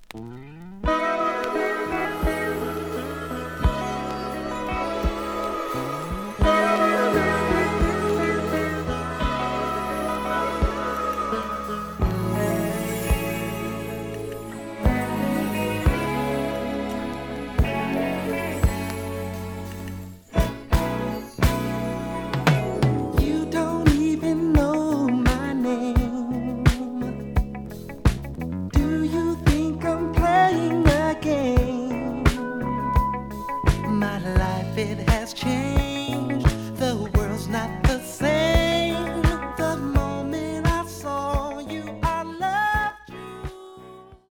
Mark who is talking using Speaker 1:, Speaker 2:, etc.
Speaker 1: You don't even know my name. Do you think I'm playing a game? My life, it has changed.